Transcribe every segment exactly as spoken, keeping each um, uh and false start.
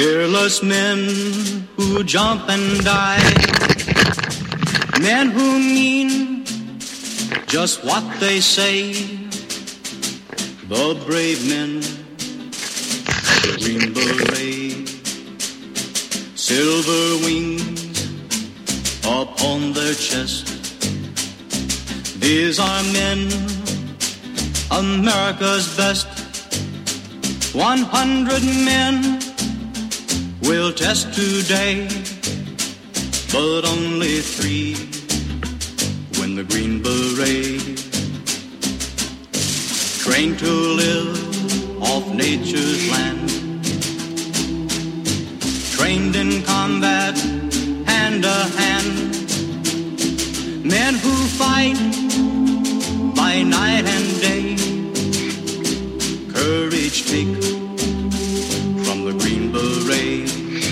Fearless men who jump and die, men who mean just what they say, the brave men, the green beret, silver wings upon their chest. These are men, America's best. One hundred men will test today, but only three win the Green Beret. Trained to live off nature's land, trained in combat hand to hand, men who fight by night and day, courage take from the Green Beret.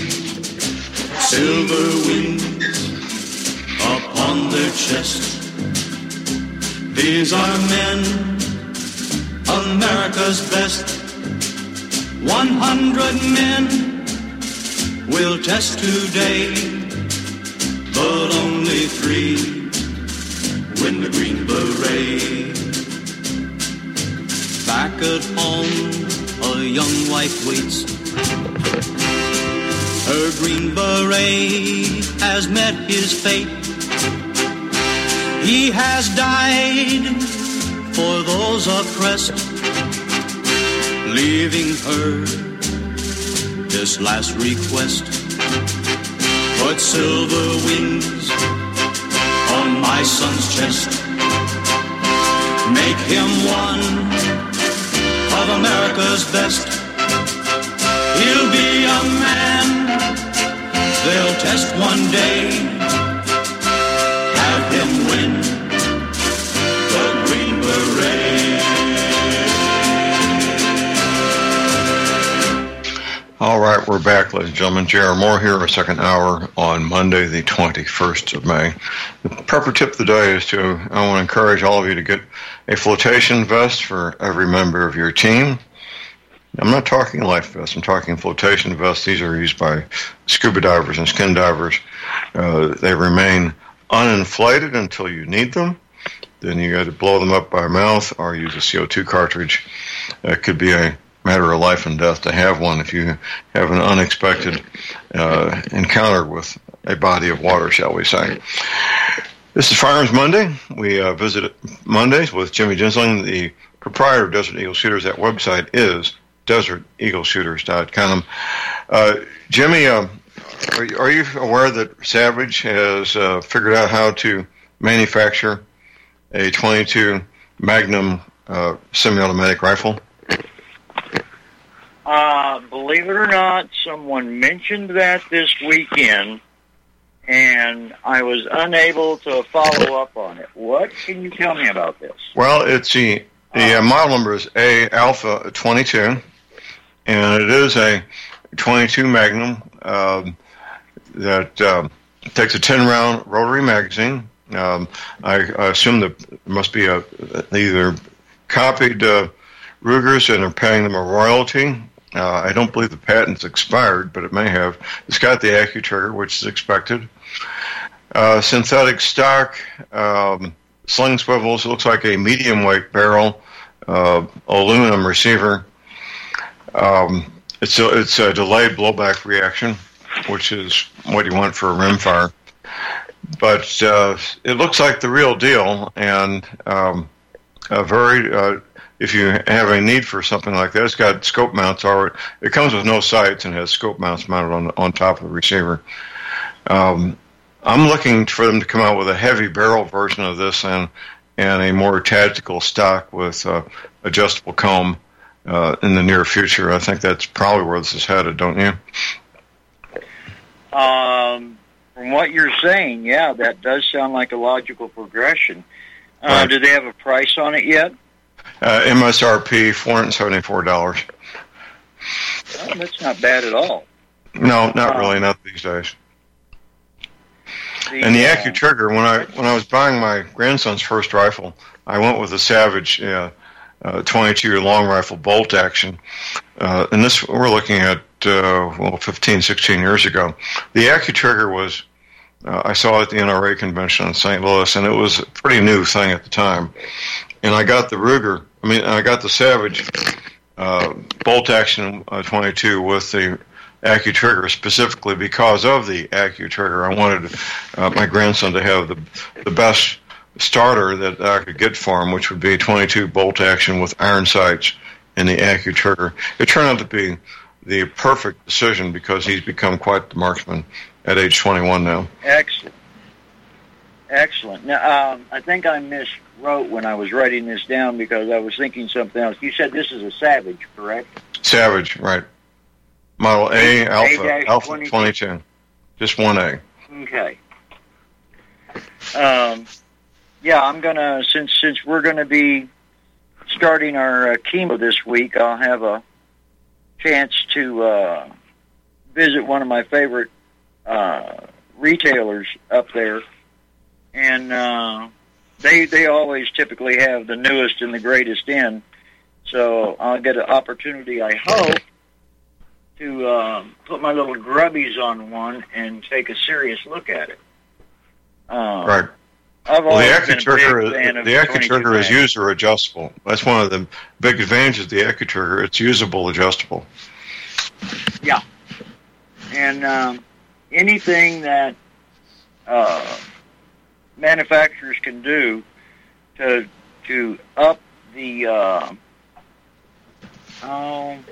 Silver wings upon their chest. These are men, America's best. One hundred men will test today, but only three win the Green Beret. Back at home, a young wife waits. Her Green Beret has met his fate. He has died for those oppressed, leaving her this last request. Put silver wings on my son's chest. Make him one of America's best. He'll be a man they'll test one day. Have him win the Green Beret. All right, we're back, ladies and gentlemen. J R. Moore here, our second hour on Monday, the twenty-first of May. The proper tip of the day is to, I want to encourage all of you to get a flotation vest for every member of your team. I'm not talking life vests. I'm talking flotation vests. These are used by scuba divers and skin divers. Uh, they remain uninflated until you need them. Then you got to blow them up by mouth or use a C O two cartridge. It could be a matter of life and death to have one if you have an unexpected uh, encounter with a body of water, shall we say. This is Firearms Monday. We uh, visit Mondays with Jimmy Gensling, the proprietor of Desert Eagle Shooters. That website is desert eagle shooters dot com. Uh, Jimmy, uh, are, are you aware that Savage has uh, figured out how to manufacture a twenty-two Magnum uh, semi-automatic rifle? Uh, believe it or not, someone mentioned that this weekend, and I was unable to follow up on it. What can you tell me about this? Well, it's the, the uh, model number is A Alpha twenty-two, and it is a twenty-two Magnum um, that um, takes a ten-round rotary magazine. Um, I, I assume that there must be a either copied uh, Rugers and are paying them a royalty. Uh, I don't believe the patent's expired, but it may have. It's got the AccuTrigger, which is expected. Uh, synthetic stock, um, sling swivels. It looks like a medium weight barrel, uh, aluminum receiver. Um, it's a, it's a delayed blowback reaction, which is what you want for a rimfire. But uh, it looks like the real deal, and um, a very, uh, if you have a need for something like that, it's got scope mounts already. It comes with no sights and has scope mounts mounted on on top of the receiver. Um, I'm looking for them to come out with a heavy barrel version of this and and a more tactical stock with uh, adjustable comb uh, in the near future. I think that's probably where this is headed, don't you? Um. From what you're saying, yeah, that does sound like a logical progression. Uh, right. Do they have a price on it yet? Uh, M S R P, four hundred seventy-four dollars. Well, that's not bad at all. No, not um, really, not these days. The, and the uh, AccuTrigger, when I when I was buying my grandson's first rifle, I went with a Savage uh, uh, twenty-two long rifle bolt action. Uh, and this, we're looking at uh, well, fifteen, sixteen years ago. The AccuTrigger was, uh, I saw it at the N R A convention in Saint Louis, and it was a pretty new thing at the time. And I got the Ruger, I mean, I got the Savage uh, bolt action uh, twenty-two with the AccuTrigger specifically because of the AccuTrigger. I wanted uh, my grandson to have the the best starter that I could get for him, which would be twenty-two bolt action with iron sights in the AccuTrigger. It turned out to be the perfect decision because he's become quite the marksman at age twenty-one now. Excellent. Excellent. Now, um, I think I miswrote when I was writing this down because I was thinking something else. You said this is a Savage, correct? Savage, right. Model A, A Alpha, Alpha twenty-two. Just one A. Okay. Um, yeah, I'm gonna since since we're gonna be starting our uh, chemo this week, I'll have a chance to uh, visit one of my favorite uh, retailers up there, and uh, they they always typically have the newest and the greatest in. So I'll get an opportunity, I hope, to uh, put my little grubbies on one and take a serious look at it. Uh, right. I've well, always the been a AccuTrigger, big fan of the AccuTrigger is user adjustable. That's one of the big advantages of the AccuTrigger. It's usable adjustable. Yeah. And um, anything that uh, manufacturers can do to to up the uh, um,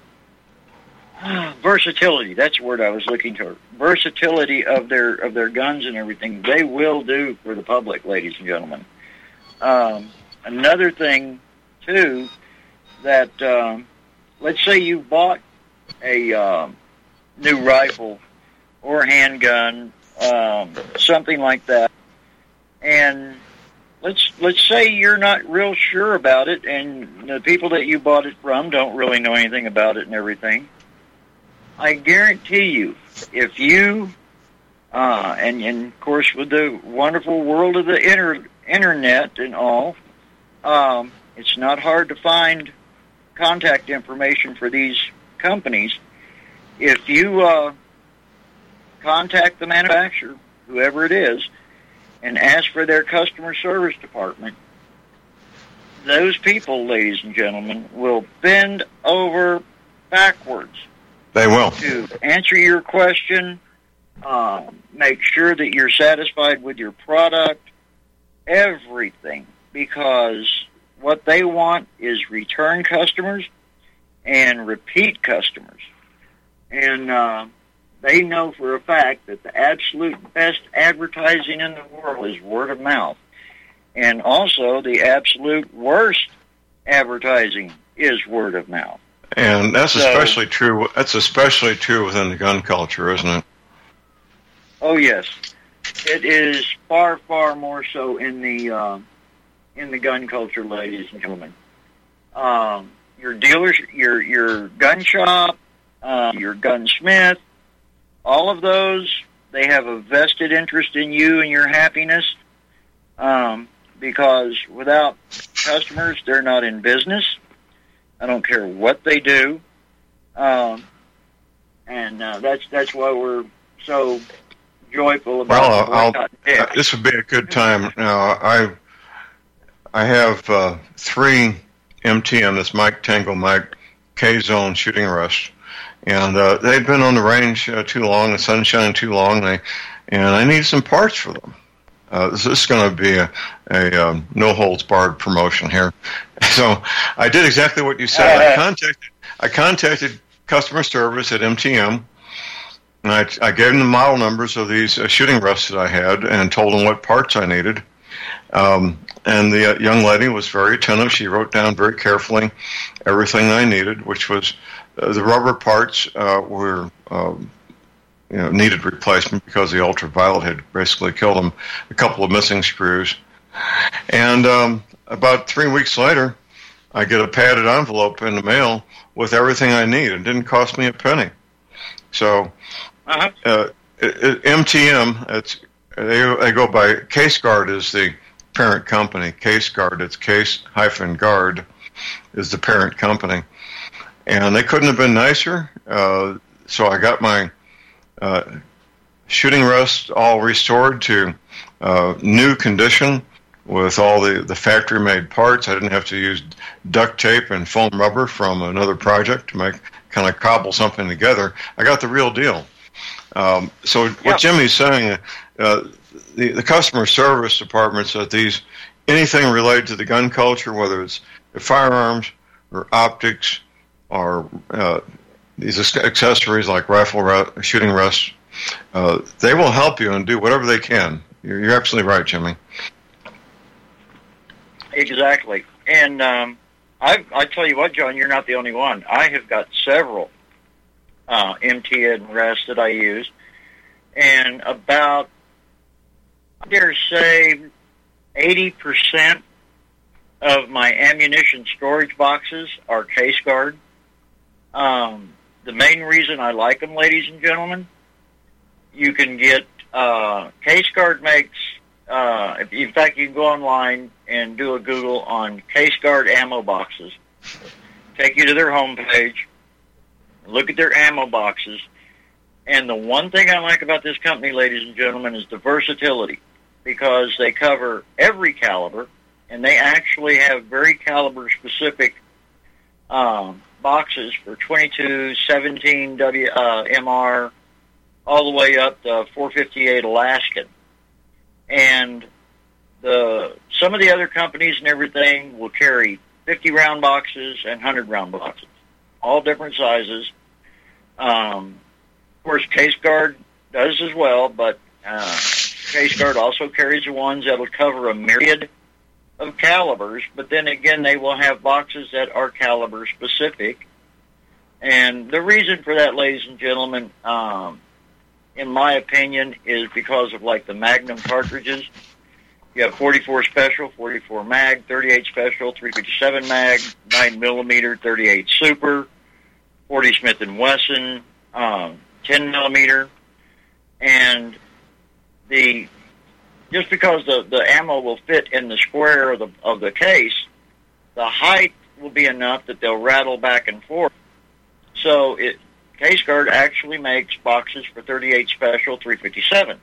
versatility, that's the word I was looking for. Versatility of their of their guns and everything, they will do for the public, ladies and gentlemen. Um, another thing, too, that um, let's say you bought a um, new rifle or handgun, um, something like that, and let's let's say you're not real sure about it, and the people that you bought it from don't really know anything about it and everything. I guarantee you, if you, uh, and, and of course with the wonderful world of the inter, internet and all, um, it's not hard to find contact information for these companies. If you uh, contact the manufacturer, whoever it is, and ask for their customer service department, those people, ladies and gentlemen, will bend over backwards. They will. To answer your question, uh, make sure that you're satisfied with your product, everything, because what they want is return customers and repeat customers. And uh, they know for a fact that the absolute best advertising in the world is word of mouth. And also the absolute worst advertising is word of mouth. And that's so, especially true. That's especially true within the gun culture, isn't it? Oh yes, it is far, far more so in the uh, in the gun culture, ladies and gentlemen. Um, your dealers, your your gun shop, uh, your gunsmith, all of those, they have a vested interest in you and your happiness. Um, because without customers, they're not in business. I don't care what they do, um, and uh, that's that's why we're so joyful about. Well, I'll, uh, this would be a good time. Now, I I have uh, three M T M, this Mike Tango Mike K-Zone shooting rests, and uh, they've been on the range uh, too long, the sun's shining too long, they, and I need some parts for them. Uh, this is going to be a, a um, no-holds-barred promotion here. So I did exactly what you said. I contacted I contacted customer service at M T M, and I, I gave them the model numbers of these uh, shooting rests that I had and told them what parts I needed. Um, and the uh, young lady was very attentive. She wrote down very carefully everything I needed, which was uh, the rubber parts uh, were... Um, You know, needed replacement because the ultraviolet had basically killed them. A couple of missing screws, and um, about three weeks later, I get a padded envelope in the mail with everything I need. It didn't cost me a penny. So, uh-huh. uh, it, it, M T M, it's they, they go by Case Guard is the parent company. Case Guard, it's Case hyphen Guard, is the parent company. And they couldn't have been nicer. Uh, so I got my uh, shooting rest all restored to uh, new condition with all the, the factory-made parts. I didn't have to use duct tape and foam rubber from another project to make kind of cobble something together. I got the real deal. Um, so what yeah. Jimmy's saying, uh, the, the customer service departments at these, anything related to the gun culture, whether it's firearms or optics or uh, these accessories like rifle re- shooting rests, uh, they will help you and do whatever they can. You're, you're absolutely right, Jimmy. Exactly. And um, I, I tell you what, John, you're not the only one. I have got several uh, M T N rests that I use, and about, I dare say, eighty percent of my ammunition storage boxes are case guard. Um, the main reason I like them, ladies and gentlemen, you can get, uh, case guard makes, uh, if, in fact, you can go online and do a Google on case guard ammo boxes. Take you to their homepage, look at their ammo boxes, and the one thing I like about this company, ladies and gentlemen, is the versatility, because they cover every caliber, and they actually have very caliber-specific um, boxes for twenty-two, seventeen W, uh, M R, all the way up to four fifty-eight Alaskan. And the some of the other companies and everything will carry fifty-round boxes and one hundred-round boxes, all different sizes. Um, of course, Case Guard does as well, but uh, Case Guard also carries the ones that will cover a myriad of calibers, but then again, they will have boxes that are caliber specific. And the reason for that, ladies and gentlemen, um, in my opinion, is because of like the Magnum cartridges. You have forty-four Special, forty-four Mag, thirty-eight Special, three fifty-seven Mag, nine millimeter, thirty-eight Super, forty Smith and Wesson, um, ten millimeter, and the just because the, the ammo will fit in the square of the of the case, the height will be enough that they'll rattle back and forth. So it Case Guard actually makes boxes for thirty-eight Special, three fifty-seven.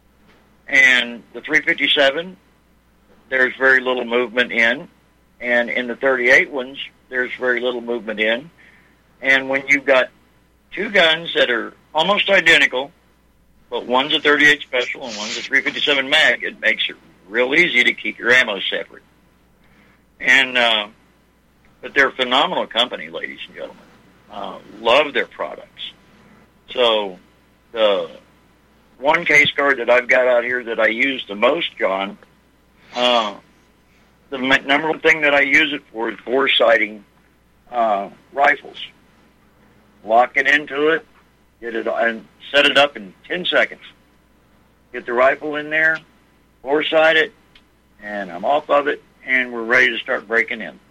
And the three fifty-seven, there's very little movement in. And in the thirty-eight ones, there's very little movement in. And when you've got two guns that are almost identical, but one's a thirty-eight Special and one's a three fifty-seven Mag, it makes it real easy to keep your ammo separate. And, uh, but they're a phenomenal company, ladies and gentlemen. Uh, love their products. So the one Case Guard that I've got out here that I use the most, John, uh, the number one thing that I use it for is bore sighting uh, rifles. Lock it into it, get it, and set it up in ten seconds. Get the rifle in there, bore sight it, and I'm off of it, and we're ready to start breaking in.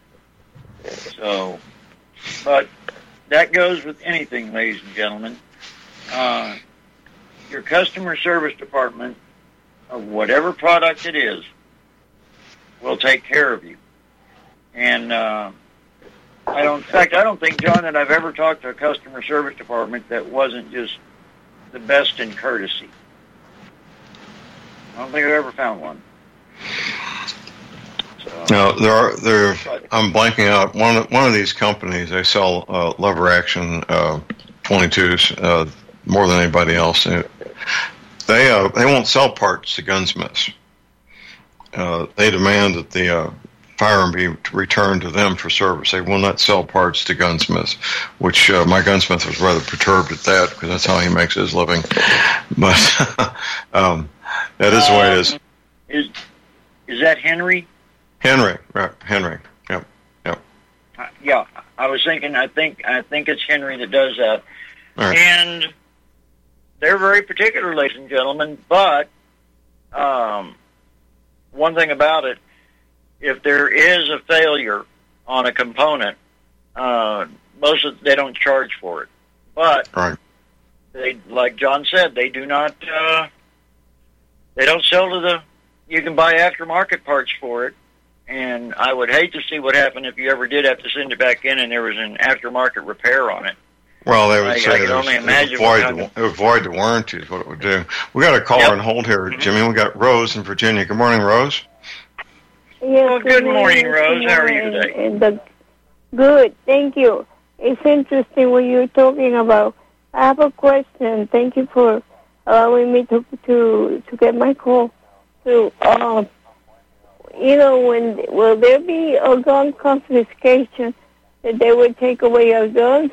So, but that goes with anything, ladies and gentlemen. Uh, your customer service department of whatever product it is will take care of you. And uh, I don't, in fact, I don't think, John, that I've ever talked to a customer service department that wasn't just the best in courtesy. I don't think I've ever found one. So, now there are there. I'm blanking out. One of, one of these companies, they sell uh, lever action uh, twenty-twos uh, more than anybody else. They uh, they won't sell parts to gunsmiths. Uh, they demand that the uh, firearm be returned to them for service. They will not sell parts to gunsmiths, which uh, my gunsmith was rather perturbed at that because that's how he makes his living. But um, that is the way it is. Is is that Henry? Henry, right? Henry. Yep, yep. Uh, yeah, I was thinking. I think I think it's Henry that does that, Right. and they're very particular, ladies and gentlemen. But um, one thing about it, if there is a failure on a component, uh, most of they don't charge for it. But Right. they, like John said, they do not. Uh, they don't sell to the. You can buy aftermarket parts for it. And I would hate to see what happened if you ever did have to send it back in and there was an aftermarket repair on it. Well, they would I, say I can there's- only it would imagine avoid what the, kind it would void the warranty is what it would do. We got a caller Yep. on hold here, Jimmy. We got Rose in Virginia. Good morning, Rose. Yes, Well, good morning, good Rose. How are you morning. today? And the, good, thank you. It's interesting what you're talking about. I have a question. Thank you for allowing me to to to get my call. To um, you know, when will there be a gun confiscation that they would take away our guns?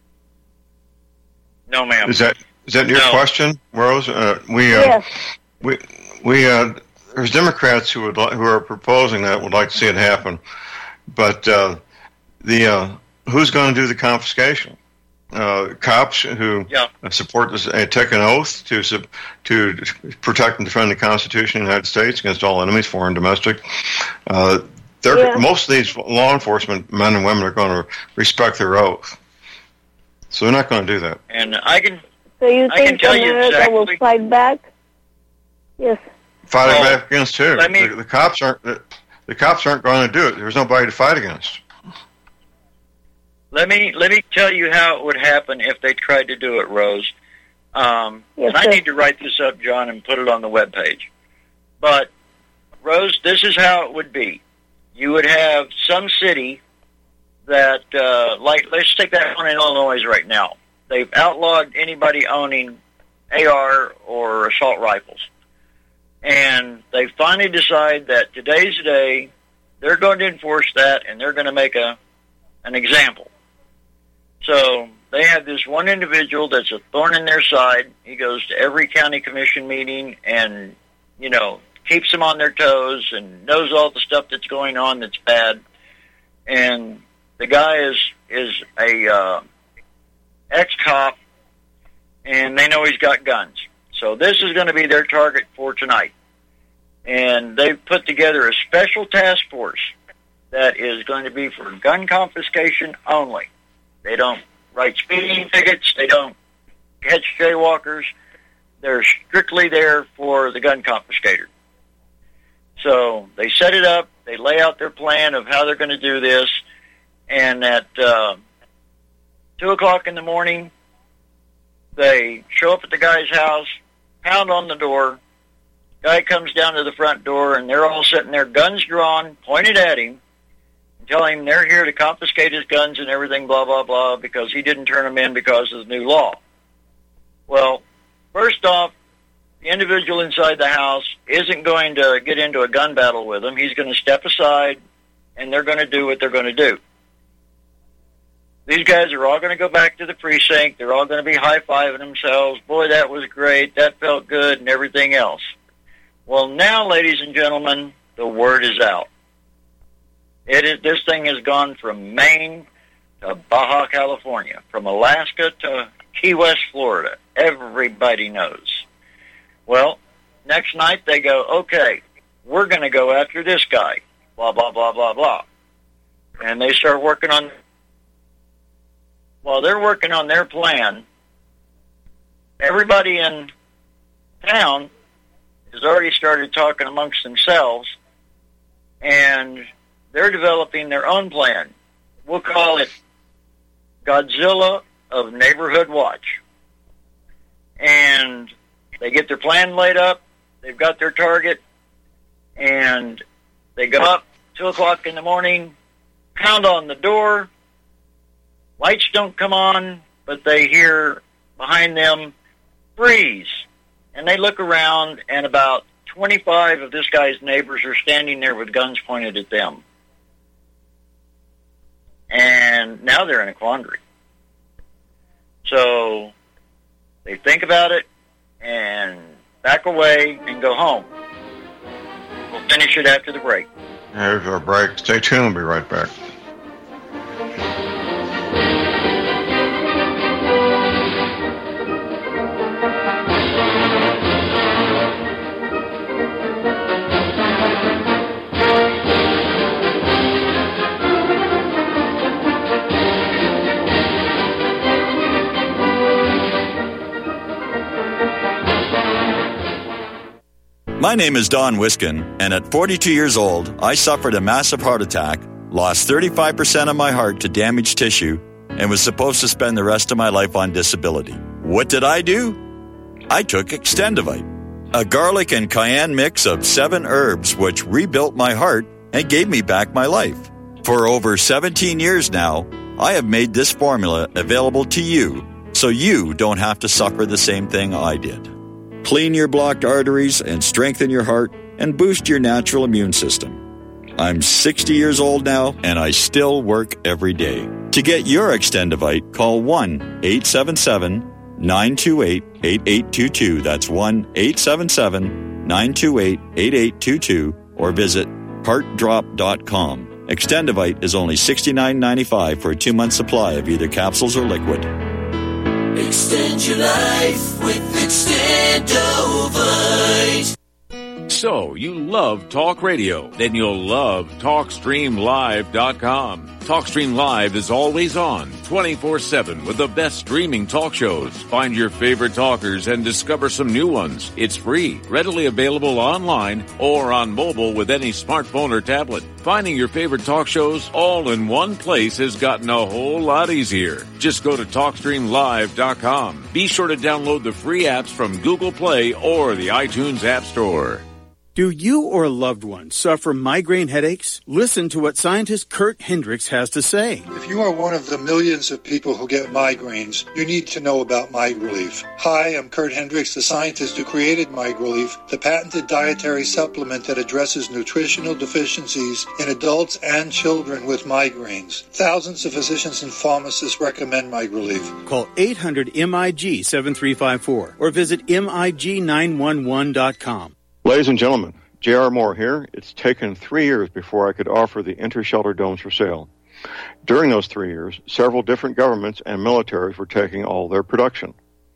No, ma'am. Is that is that your No. question, Rose? Uh, we uh, Yes. we we uh, there's Democrats who would li- who are proposing that would like to see it happen, but uh, the uh, who's going to do the confiscation? Uh, cops who Yeah. support this, uh, take an oath to sub- to protect and defend the Constitution of the United States against all enemies, foreign and domestic. Uh, they're, Yeah. Most of these law enforcement men and women are going to respect their oath, so they're not going to do that. And I can So you I can think tell you America will exactly- fight back? Yes. Fighting Well, back against who? let me- the, the cops aren't. The, the cops aren't going to do it. There's nobody to fight against. let me let me tell you how it would happen if they tried to do it, Rose. Um, Yes, and I sir. need to write this up, John, and put it on the webpage. But Rose, this is how it would be. You would have some city that, uh, like, let's take that one in Illinois right now. They've outlawed anybody owning A R or assault rifles. And they finally decide that today's the day, they're going to enforce that, and they're going to make a an example. So they have this one individual that's a thorn in their side. He goes to every county commission meeting and, you know, keeps them on their toes and knows all the stuff that's going on that's bad. And the guy is is a uh, ex-cop, and they know he's got guns. So this is going to be their target for tonight. And they've put together a special task force that is going to be for gun confiscation only. They don't write speeding tickets. They don't catch jaywalkers. They're strictly there for the gun confiscator. So they set it up. They lay out their plan of how they're going to do this. And at uh, two o'clock in the morning, they show up at the guy's house, pound on the door. Guy comes down to the front door, and they're all sitting there, guns drawn, pointed at him, and telling him they're here to confiscate his guns and everything, blah, blah, blah, because he didn't turn them in because of the new law. Well, first off, the individual inside the house isn't going to get into a gun battle with them. He's going to step aside, and they're going to do what they're going to do. These guys are all going to go back to the precinct. They're all going to be high-fiving themselves. Boy, that was great. That felt good and everything else. Well, now, ladies and gentlemen, the word is out. It is, this thing has gone from Maine to Baja California, from Alaska to Key West, Florida. Everybody knows. Well, next night they go, okay, we're going to go after this guy, blah, blah, blah, blah, blah. And they start working on, while they're working on their plan, everybody in town has already started talking amongst themselves, and they're developing their own plan. We'll call it Godzilla of Neighborhood Watch. And they get their plan laid up, they've got their target, and they go up two o'clock in the morning, pound on the door, lights don't come on, but they hear behind them, freeze. And they look around, and about twenty-five of this guy's neighbors are standing there with guns pointed at them. And now they're in a quandary. So they think about it and back away and go home. We'll finish it after the break. Here's our break. Stay tuned. We'll be right back. My name is Don Wiskin, and at forty-two years old, I suffered a massive heart attack, lost thirty-five percent of my heart to damaged tissue, and was supposed to spend the rest of my life on disability. What did I do? I took Extendivite, a garlic and cayenne mix of seven herbs which rebuilt my heart and gave me back my life. For over seventeen years now, I have made this formula available to you so you don't have to suffer the same thing I did. Clean your blocked arteries and strengthen your heart and boost your natural immune system. I'm sixty years old now, and I still work every day. To get your Extendivite, call one eight seven seven, nine two eight, eight eight two two. That's one eight seven seven, nine two eight, eight eight two two, or visit heart drop dot com. Extendivite is only sixty-nine ninety-five for a two-month supply of either capsules or liquid. Extend your life with Extendovite. So, you love talk radio? Then you'll love talk stream live dot com. TalkStream Live is always on, twenty-four seven, with the best streaming talk shows. Find your favorite talkers and discover some new ones. It's free, readily available online or on mobile with any smartphone or tablet. Finding your favorite talk shows all in one place has gotten a whole lot easier. Just go to talk stream live dot com. Be sure to download the free apps from Google Play or the iTunes App Store. Do you or a loved one suffer migraine headaches? Listen to what scientist Kurt Hendricks has to say. If you are one of the millions of people who get migraines, you need to know about MiGrelief. Hi, I'm Kurt Hendricks, the scientist who created MiGrelief, the patented dietary supplement that addresses nutritional deficiencies in adults and children with migraines. Thousands of physicians and pharmacists recommend MiGrelief. Call eight hundred M I G seven three five four or visit M I G nine one one dot com. Ladies and gentlemen, J R. Moore here. It's taken three years before I could offer the inter-shelter domes for sale. During those three years, several different governments and militaries were taking all their production.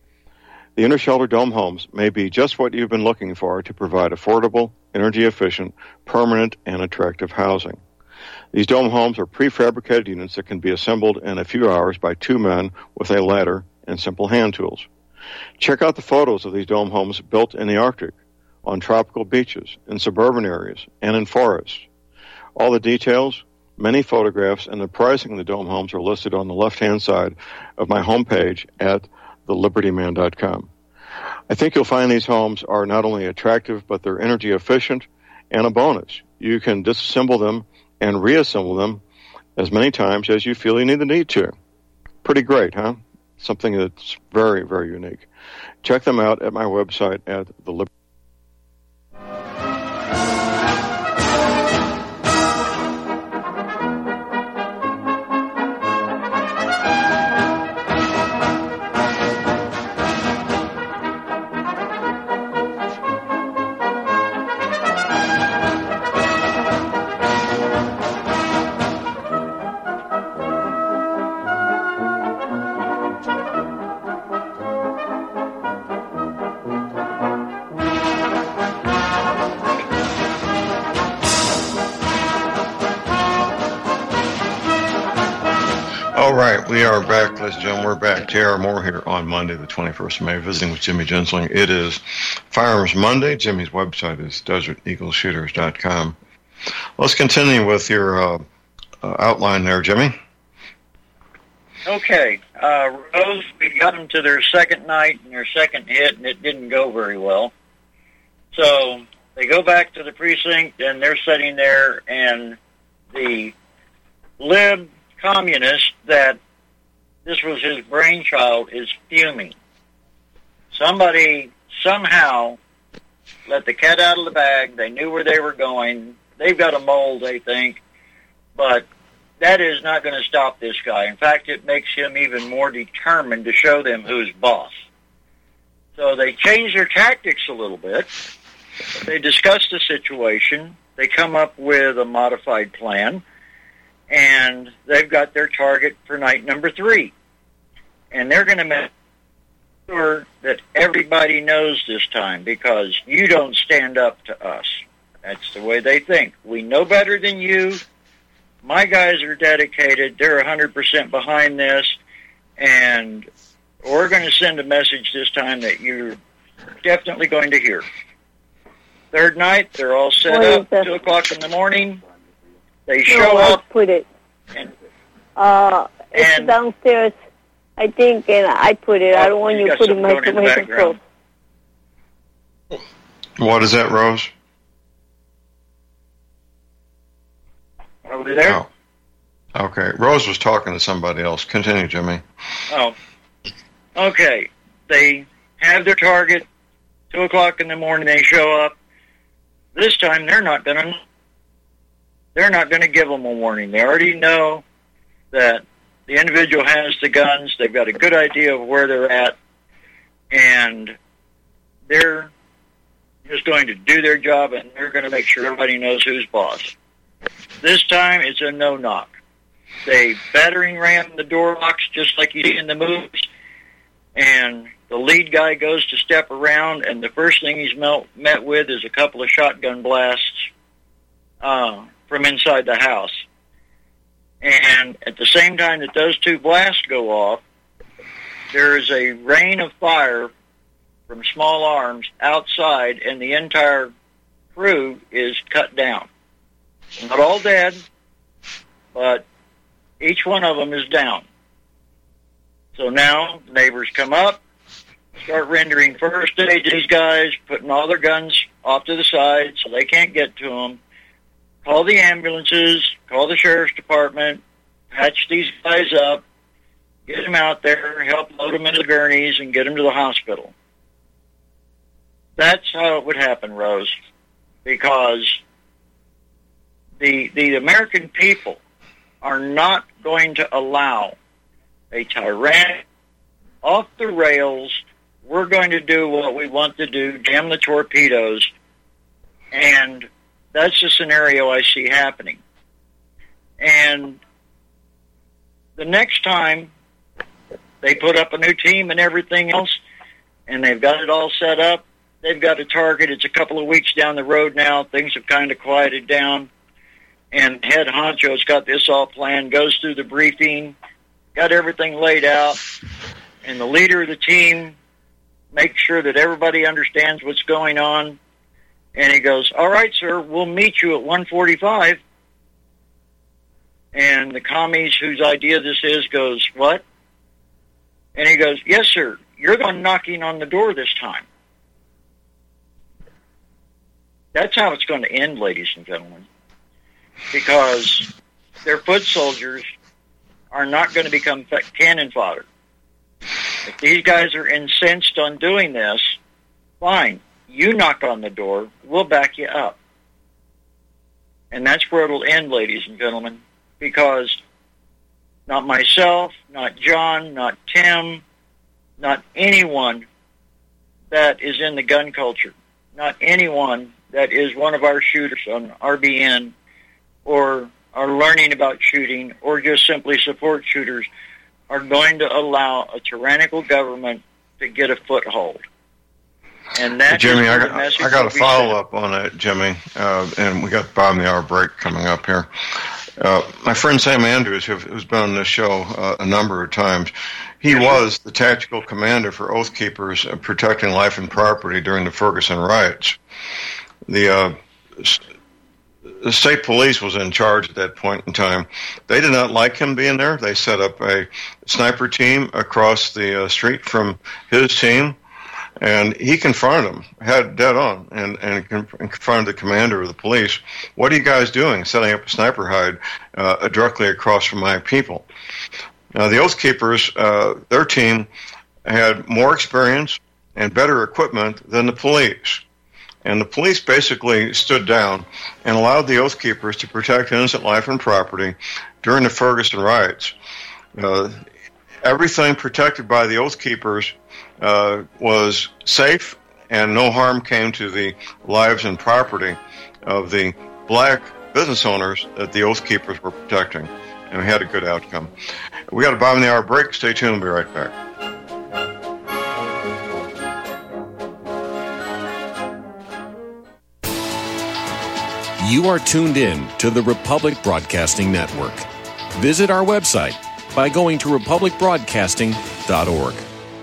The inter-shelter dome homes may be just what you've been looking for to provide affordable, energy-efficient, permanent, and attractive housing. These dome homes are prefabricated units that can be assembled in a few hours by two men with a ladder and simple hand tools. Check out the photos of these dome homes built in the Arctic, on tropical beaches, in suburban areas, and in forests. All the details, many photographs, and the pricing of the dome homes are listed on the left-hand side of my homepage at the liberty man dot com. I think you'll find these homes are not only attractive, but they're energy efficient, and a bonus. You can disassemble them and reassemble them as many times as you feel you need the need to. Pretty great, huh? Something that's very, very unique. Check them out at my website at the liberty man dot com. All right, we are back, ladies and gentlemen. We're back. J R. Moore here on Monday, the twenty-first of May, visiting with Jimmy Gensling. It is Firearms Monday. Jimmy's website is desert eagle shooters dot com. Let's continue with your uh, uh, outline there, Jimmy. Okay, uh, Rose, we got them to their second night and their second hit, and it didn't go very well. So they go back to the precinct, and they're sitting there, and the lib communist that this was his brainchild is fuming. Somebody somehow let the cat out of the bag. They knew where they were going. They've got a mole, they think, but that is not going to stop this guy. In fact, it makes him even more determined to show them who's boss. So they change their tactics a little bit. They discuss the situation. They come up with a modified plan. And they've got their target for night number three. And they're going to make sure that everybody knows this time, because you don't stand up to us. That's the way they think. We know better than you. My guys are dedicated. They're one hundred percent behind this. And we're going to send a message this time that you're definitely going to hear. Third night, they're all set What up, is that? two o'clock in the morning. They show No, let's up. put it. And Uh, It's And- downstairs, I think, and I put it. I don't want you you got putting my something going in the tomato background. sauce. What is that, Rose? Over there? Oh. Okay. Rose was talking to somebody else. Continue, Jimmy. Oh. Okay. They have their target. Two o'clock in the morning they show up. This time they're not going to they're not going to give them a warning. They already know that the individual has the guns. They've got a good idea of where they're at, and they're just going to do their job, and they're going to make sure everybody knows who's boss. This time it's a no-knock. They battering ram the door locks just like you see in the movies, and the lead guy goes to step around, and the first thing he's met, met with is a couple of shotgun blasts uh, from inside the house. And at the same time that those two blasts go off, there is a rain of fire from small arms outside, and the entire crew is cut down. Not all dead, but each one of them is down. So now neighbors come up, start rendering first aid to these guys, putting all their guns off to the side so they can't get to them. Call the ambulances, call the sheriff's department, patch these guys up, get them out there, help load them into the gurneys, and get them to the hospital. That's how it would happen, Rose, because the the American people are not going to allow a tyrannic, off the rails, we're going to do what we want to do, damn the torpedoes, and that's the scenario I see happening. And the next time they put up a new team and everything else, and they've got it all set up, they've got a target. It's a couple of weeks down the road now. Things have kind of quieted down. And head honcho's got this all planned, goes through the briefing, got everything laid out, and the leader of the team makes sure that everybody understands what's going on. And he goes, all right, sir, we'll meet you at one forty-five. And the commies whose idea this is goes, what? And he goes, yes, sir, you're the one knocking on the door this time. That's how it's going to end, ladies and gentlemen. Because their foot soldiers are not going to become cannon fodder. If these guys are incensed on doing this, fine. You knock on the door, we'll back you up. And that's where it'll end, ladies and gentlemen, because not myself, not John, not Tim, not anyone that is in the gun culture, not anyone that is one of our shooters on R B N or are learning about shooting or just simply support shooters are going to allow a tyrannical government to get a foothold. And that Jimmy, is I the got, message I got a that we follow send. up on that, Jimmy, uh, and we got the bottom of the hour break coming up here. Uh, my friend Sam Andrews, who, who's been on this show uh, a number of times, he was the tactical commander for Oath Keepers uh, protecting life and property during the Ferguson riots. The, uh, the state police was in charge at that point in time. They did not like him being there. They set up a sniper team across the uh, street from his team. And he confronted him, had dead on, and, and confronted the commander of the police. What are you guys doing, setting up a sniper hide uh, directly across from my people? Now, the Oath Keepers, uh, their team had more experience and better equipment than the police. And the police basically stood down and allowed the Oath Keepers to protect innocent life and property during the Ferguson riots. Uh, everything protected by the Oath Keepers Uh, was safe, and no harm came to the lives and property of the black business owners that the Oath Keepers were protecting, and we had a good outcome. We got a bottom of the hour break. Stay tuned. We'll be right back. You are tuned in to the Republic Broadcasting Network. Visit our website by going to republic broadcasting dot org.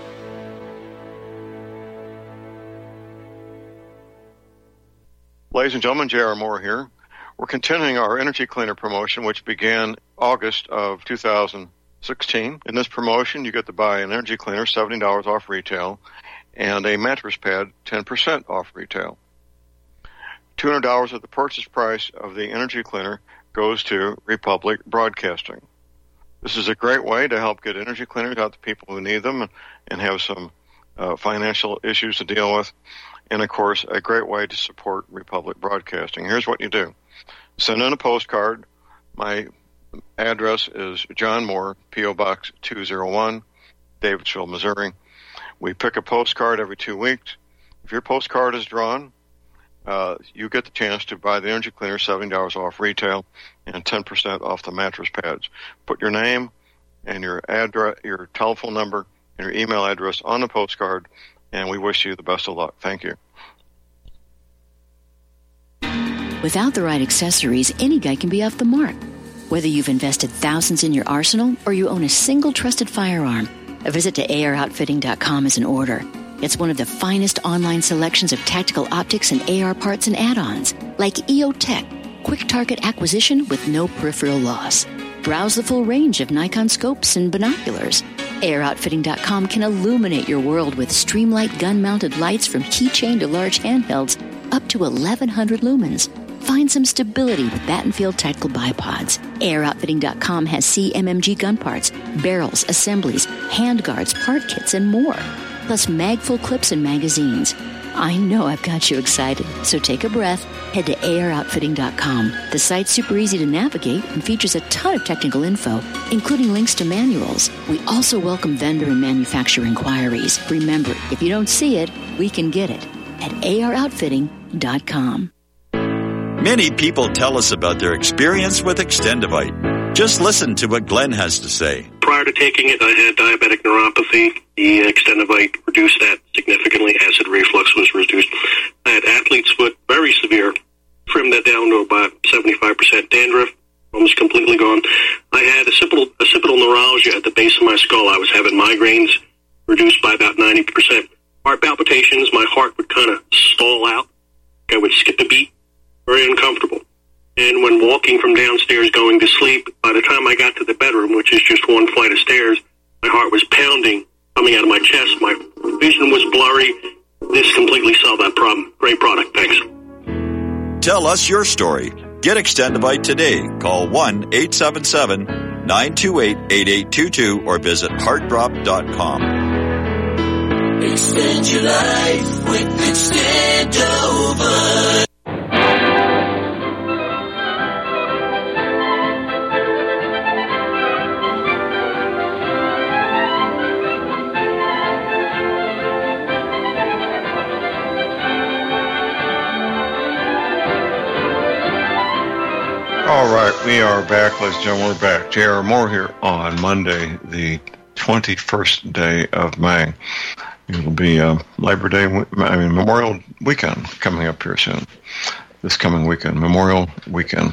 Ladies and gentlemen, J R. Moore here. We're continuing our Energy Cleaner promotion, which began August of two thousand sixteen. In this promotion, you get to buy an energy cleaner, seventy dollars off retail, and a mattress pad, ten percent off retail. two hundred dollars of the purchase price of the energy cleaner goes to Republic Broadcasting. This is a great way to help get energy cleaners out to people who need them and have some uh, financial issues to deal with. And, of course, a great way to support Republic Broadcasting. Here's what you do. Send in a postcard. My address is John Moore, P O. Box two oh one, Davidsville, Missouri. We pick a postcard every two weeks. If your postcard is drawn, uh, you get the chance to buy the energy cleaner, seventy dollars off retail, and ten percent off the mattress pads. Put your name and your address, your telephone number, and your email address on the postcard, and we wish you the best of luck. Thank you. Without the right accessories, any guy can be off the mark. Whether you've invested thousands in your arsenal or you own a single trusted firearm, a visit to A R outfitting dot com is in order. It's one of the finest online selections of tactical optics and A R parts and add-ons, like E O Tech, quick target acquisition with no peripheral loss. Browse the full range of Nikon scopes and binoculars. A R outfitting dot com can illuminate your world with Streamlight gun-mounted lights from keychain to large handhelds up to eleven hundred lumens. Find some stability with Battenfield Tactical Bipods. A R outfitting dot com has C M M G gun parts, barrels, assemblies, handguards, part kits, and more. Plus mag-full clips and magazines. I know I've got you excited, so take a breath. Head to A R outfitting dot com. The site's super easy to navigate and features a ton of technical info, including links to manuals. We also welcome vendor and manufacturer inquiries. Remember, if you don't see it, we can get it at A R outfitting dot com. Many people tell us about their experience with Extendivite. Just listen to what Glenn has to say. Prior to taking it, I had diabetic neuropathy. The Extendivite reduced that significantly. Acid reflux was reduced. I had athlete's foot, very severe. Trimmed that down to about seventy-five percent dandruff, almost completely gone. I had occipital, occipital neuralgia at the base of my skull. I was having migraines, reduced by about ninety percent. Heart palpitations, my heart would kind of stall out. I would skip a beat. Very uncomfortable. And when walking from downstairs going to sleep, by the time I got to the bedroom, which is just one flight of stairs, my heart was pounding, coming out of my chest. My vision was blurry. This completely solved that problem. Great product. Thanks. Tell us your story. Get Extendivite today. Call one eight seven seven, nine two eight, eight eight two two or visit heart drop dot com. Extend your life with Extendovite. All right, we are back, ladies and gentlemen. We're back. J R. Moore here on Monday, the twenty-first day of May. It'll be uh, Labor Day, I mean Memorial Weekend coming up here soon. This coming weekend, Memorial Weekend.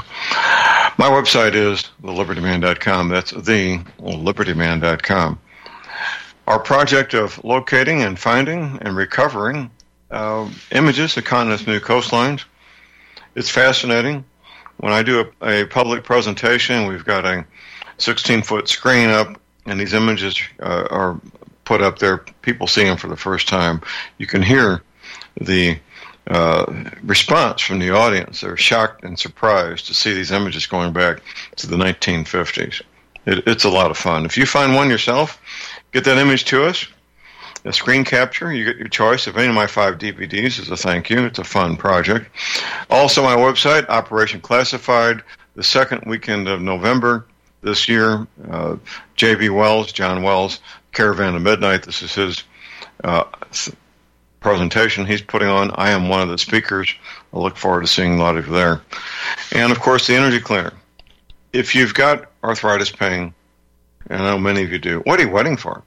My website is the liberty man dot com. That's the liberty man dot com. Our project of locating and finding and recovering uh, images of continent's new coastlines. It's fascinating. When I do a, a public presentation, we've got a sixteen-foot screen up, and these images uh, are put up there. People see them for the first time. You can hear the uh, response from the audience. They're shocked and surprised to see these images going back to the nineteen fifties. It, it's a lot of fun. If you find one yourself, get that image to us. A screen capture, you get your choice of any of my five D V Ds as a thank you. It's a fun project. Also, my website, Operation Classified, the second weekend of November this year. Uh, J B. Wells, John Wells, Caravan of Midnight. This is his uh, presentation he's putting on. I am one of the speakers. I look forward to seeing a lot of you there. And, of course, the Energy Cleaner. If you've got arthritis pain, and I know many of you do, what are you waiting for?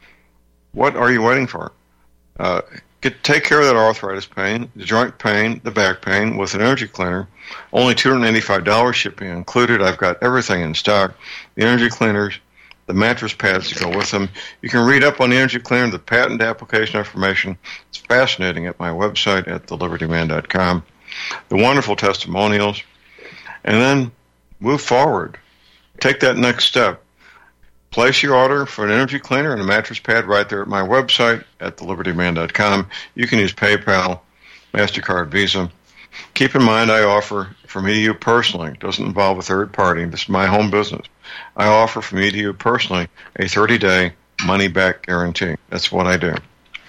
What are you waiting for? Uh, get take care of that arthritis pain, the joint pain, the back pain with an Energy Cleaner. Only two hundred eighty-five dollars shipping included. I've got everything in stock. The Energy Cleaners, the mattress pads to go with them. You can read up on the Energy Cleaner, the patent application information. It's fascinating at my website at the liberty man dot com. The wonderful testimonials. And then move forward. Take that next step. place your order for an energy cleaner and a mattress pad right there at my website at the liberty man dot com. You can use PayPal, MasterCard, Visa. Keep in mind, I offer for me to you personally. It doesn't involve a third party. This is my home business. I offer for me to you personally a thirty-day money-back guarantee. That's what I do.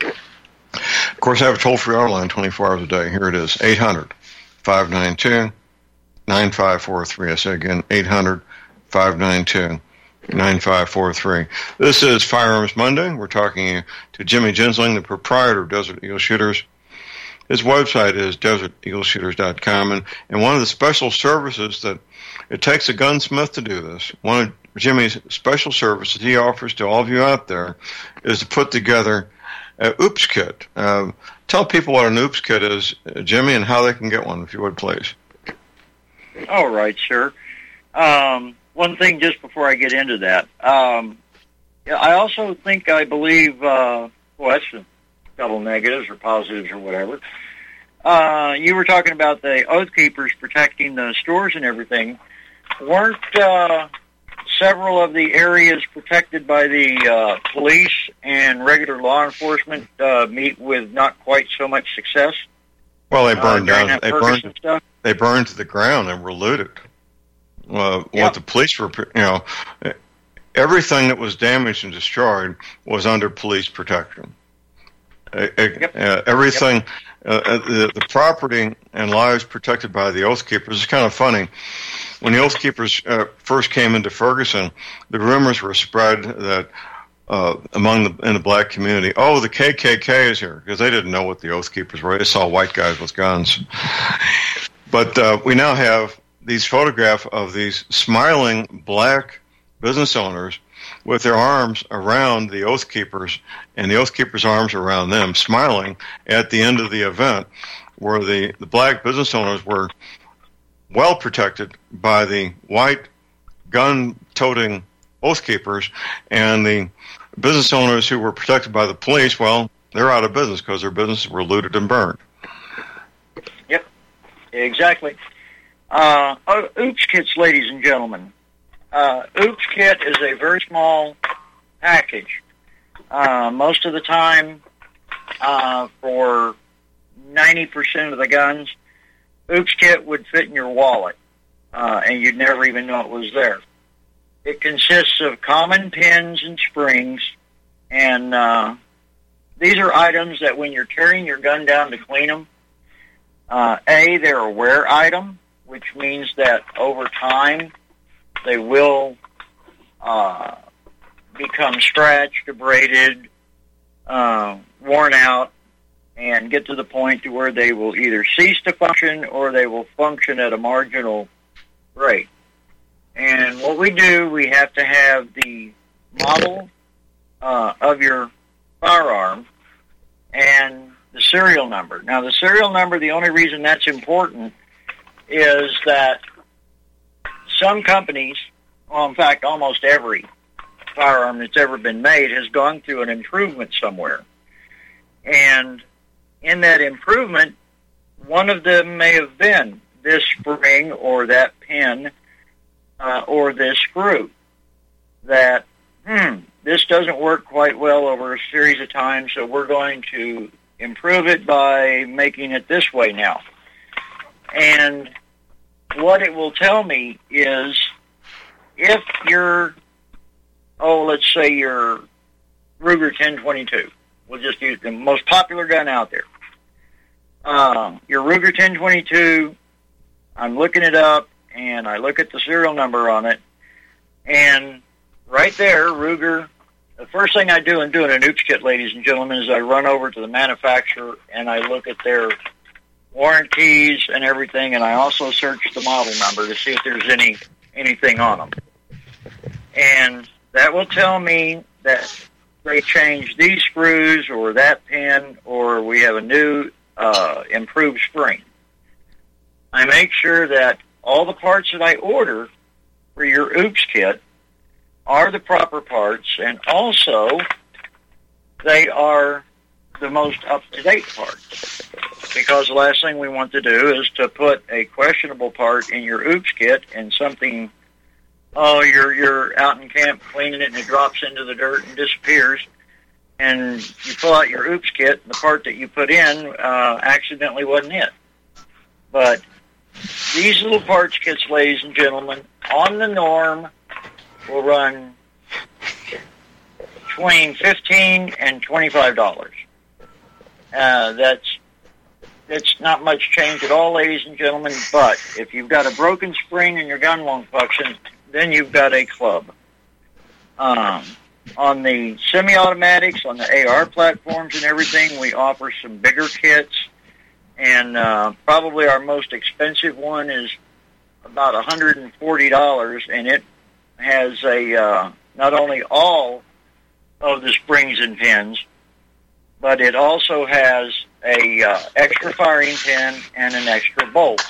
Of course, I have a toll-free order line twenty-four hours a day. Here it is, eight hundred, five nine two, nine five four three. I say again, eight hundred, five nine two, nine five four three. This is Firearms Monday. We're talking to Jimmy Gensling, the proprietor of Desert Eagle Shooters. His website is desert eagle shooters dot com, and, and one of the special services that it takes a gunsmith to do this, one of Jimmy's special services he offers to all of you out there is to put together an OOPS kit. Uh, tell people what an OOPS kit is, uh, Jimmy, and how they can get one, if you would, please. All right, sir. Um, one thing just before I get into that. Um, I also think, I believe, uh, well, that's a couple negatives or positives or whatever. Uh, you were talking about the Oath Keepers protecting the stores and everything. Weren't uh, several of the areas protected by the uh, police and regular law enforcement uh, meet with not quite so much success? Well, they burned uh, down. They burned. Stuff? They burned to the ground and were looted. Uh, yep. What the police were, you know, everything that was damaged and destroyed was under police protection. Uh, yep. uh, everything, yep. uh, the, the property and lives protected by the Oath Keepers. It's kind of funny. When the Oath Keepers uh, first came into Ferguson, the rumors were spread that uh, among the in the black community, oh, the K K K is here, because they didn't know what the Oath Keepers were. They saw white guys with guns. But uh, we now have these photographs of these smiling black business owners with their arms around the Oath Keepers and the Oath Keepers' arms around them, smiling at the end of the event, where the, the black business owners were well protected by the white gun-toting Oath Keepers, and the business owners who were protected by the police, well, they're out of business because their businesses were looted and burned. Yep, exactly. Uh, OOPS kits, ladies and gentlemen. Uh, OOPS kit is a very small package. Uh, most of the time, uh, for ninety percent of the guns, OOPS kit would fit in your wallet, uh, and you'd never even know it was there. It consists of common pins and springs, and uh, these are items that when you're carrying your gun down to clean them, uh, A, they're a wear item, which means that over time, they will uh, become scratched, abraded, uh, worn out, and get to the point to where they will either cease to function or they will function at a marginal rate. And what we do, we have to have the model uh, of your firearm and the serial number. Now, the serial number, the only reason that's important is that some companies, well, in fact, almost every firearm that's ever been made has gone through an improvement somewhere. And in that improvement, one of them may have been this spring or that pin uh, or this screw that, hmm, this doesn't work quite well over a series of times, so we're going to improve it by making it this way now. And what it will tell me is if your, oh, let's say your Ruger ten twenty-two, we'll just use the most popular gun out there. Uh, your Ruger ten twenty-two, I'm looking it up, and I look at the serial number on it, and right there, Ruger, the first thing I do in doing an OOPS kit, ladies and gentlemen, is I run over to the manufacturer, and I look at their warranties and everything, and I also search the model number to see if there's any anything on them. And that will tell me that they changed these screws or that pin, or we have a new uh, improved spring. I make sure that all the parts that I order for your OOPS kit are the proper parts, and also they are the most up-to-date parts. Because the last thing we want to do is to put a questionable part in your OOPS kit and something oh, you're you're out in camp cleaning it and it drops into the dirt and disappears, and you pull out your oops kit, and the part that you put in uh, accidentally wasn't it. But these little parts kits, ladies and gentlemen, on the norm will run between fifteen dollars and twenty-five dollars. Uh, that's It's not much change at all, ladies and gentlemen, but if you've got a broken spring and your gun won't function, then you've got a club. Um, on the semi-automatics, on the A R platforms and everything, we offer some bigger kits, and uh, probably our most expensive one is about one hundred forty dollars, and it has a uh, not only all of the springs and pins, but it also has a uh, extra firing pin and an extra bolt.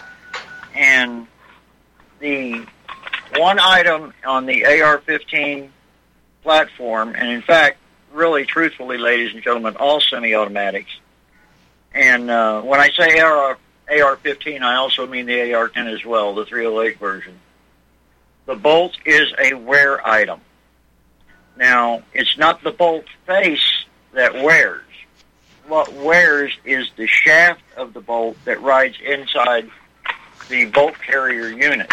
And the one item on the A R fifteen platform, and in fact, really truthfully, ladies and gentlemen, all semi-automatics, and uh, when I say A R fifteen, I also mean the A R ten as well, the three oh eight version. The bolt is a wear item. Now, it's not the bolt face that wears. What wears is the shaft of the bolt that rides inside the bolt carrier unit.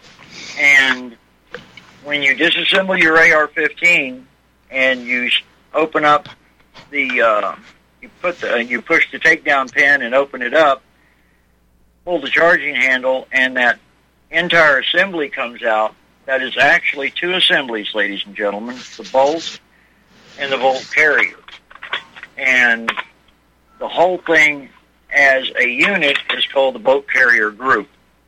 And when you disassemble your A R fifteen and you open up the, uh, you put the, you push the takedown pin and open it up, pull the charging handle, and that entire assembly comes out. That is actually two assemblies, ladies and gentlemen, the bolt and the bolt carrier. And the whole thing as a unit is called the bolt carrier group.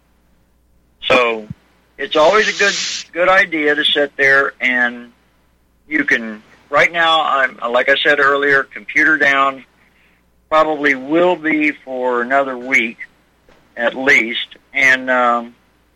So it's always a good good idea to sit there, and you can, right now, I'm, like I said earlier, computer down, probably will be for another week at least, and um,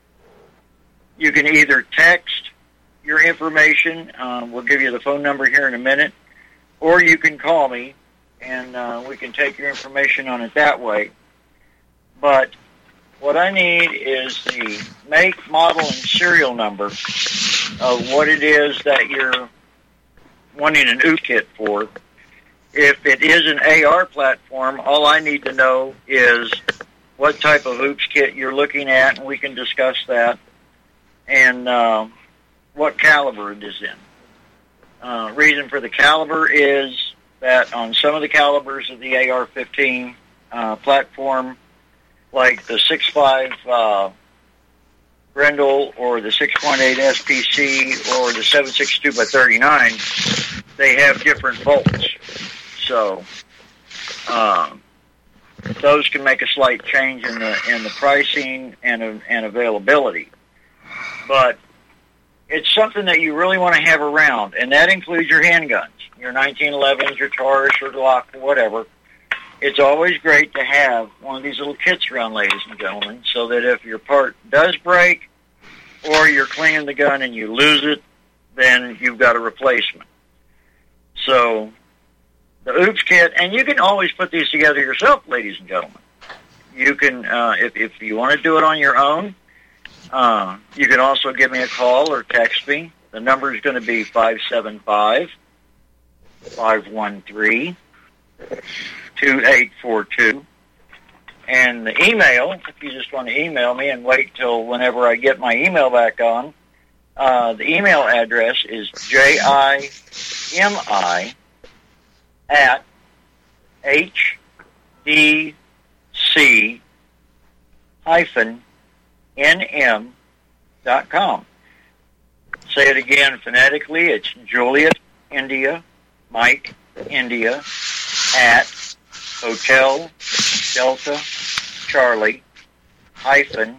you can either text your information, um, we'll give you the phone number here in a minute, or you can call me, and uh, we can take your information on it that way. But what I need is the make, model, and serial number of what it is that you're wanting an O O P kit for. If it is an A R platform, all I need to know is what type of O O P kit you're looking at, and we can discuss that, and uh, what caliber it is in. Uh, reason for the caliber is that on some of the calibers of the A R fifteen uh, platform, like the six point five uh, Grendel or the six point eight S P C or the seven sixty-two by thirty-nine, they have different bolts. So uh, those can make a slight change in the in the pricing and and availability. But it's something that you really want to have around, and that includes your handguns, your nineteen elevens, your Taurus, or Glock, or whatever. It's always great to have one of these little kits around, ladies and gentlemen, so that if your part does break or you're cleaning the gun and you lose it, then you've got a replacement. So the O O P kit, and you can always put these together yourself, ladies and gentlemen. You can, uh, if, if you want to do it on your own, uh, you can also give me a call or text me. The number is going to be five seven five, five one three, two eight four two. And the email, if you just want to email me and wait till whenever I get my email back on, uh, the email address is J I M I at H D C hyphen N M dot com. Say it again phonetically. It's Juliet India, Mike India, at Hotel Delta Charlie hyphen